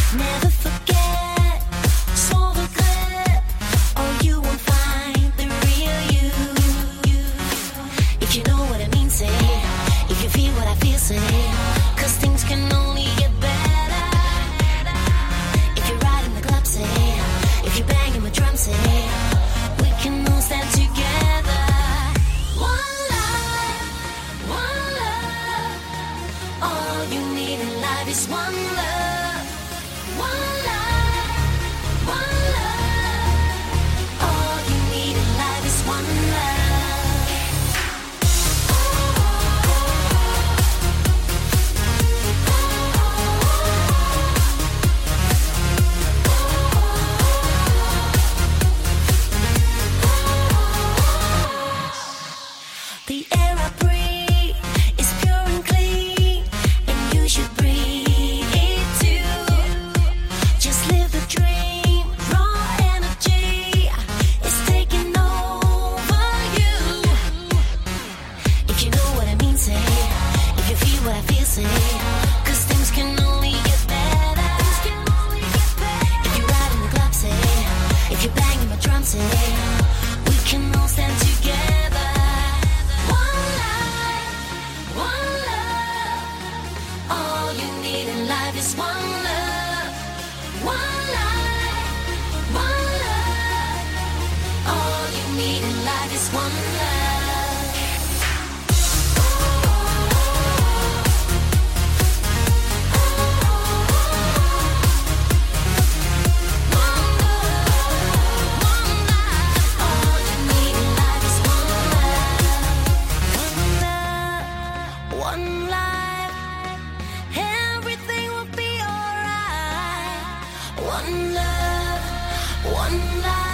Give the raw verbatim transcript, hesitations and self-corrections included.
Never forget, sans regret, or you won't find the real you. If you know what I mean, say. If you feel what I feel, say. 'Cause things can only get better. If you're riding the club, say. If you're banging my drum, say. We can all stand together. One life, one love. All you need in life is one love. One life, one love. All you need in life is one love. The air I breathe is pure and clean, and you should breathe it too. Just live the dream, raw energy is taking over you. If you know what I mean, say. If you feel what I feel, say. 'Cause things can only get better. If you're riding the club, say. If you're banging my drum, say. We can all stand together. One life, one love. All you need in life is one love. One life, one love. All you need in life is one love. One life, everything will be alright. One love, one life.